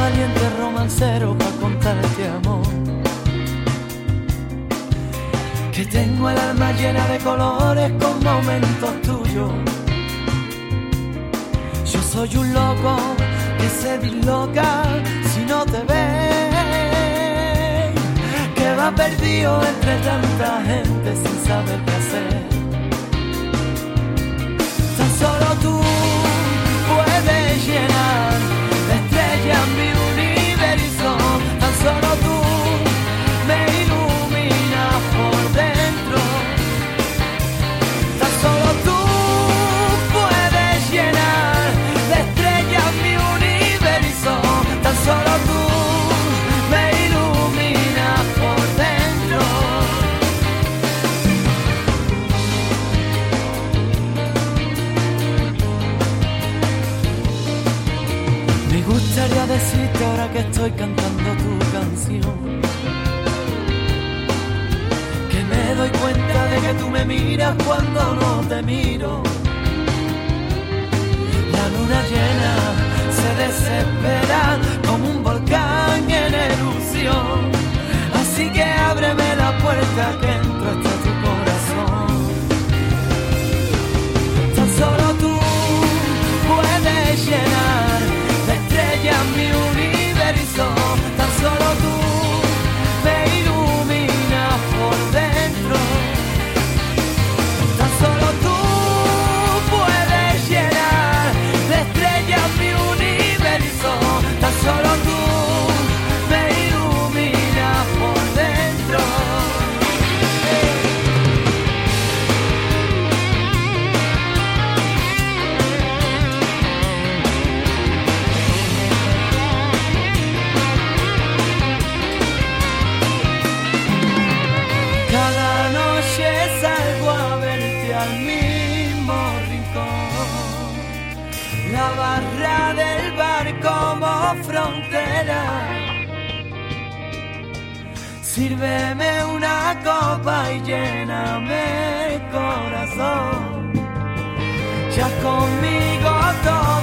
valiente romancero para contarte amor, que tengo el alma llena de colores con momentos tuyos. Yo soy un loco que se disloca si no te ve, que va perdido entre tanta gente sin saber qué hacer. Tan solo tú puedes llenar de estrellas mi universo, tan solo tú me iluminas por dentro, tan solo tú puedes llenar de estrellas mi universo, tan solo tú me iluminas por dentro. Me gustaría decirte ahora que estoy cantando tu canción, que me doy cuenta de que tú me miras cuando no te miro. La luna llena se desespera como un volcán en erupción, así que ábreme la puerta que entro hasta tu corazón. Tan solo tú puedes llenar de estrellas mi universo, tan solo tú me iluminas por dentro, tan solo tú puedes llenar de estrellas mi universo, tan solo tú me iluminas por dentro. Cada noche salgo a verte al mismo rincón, la barra del bar como frontera. Sírveme una copa y lléname el corazón, ya conmigo todo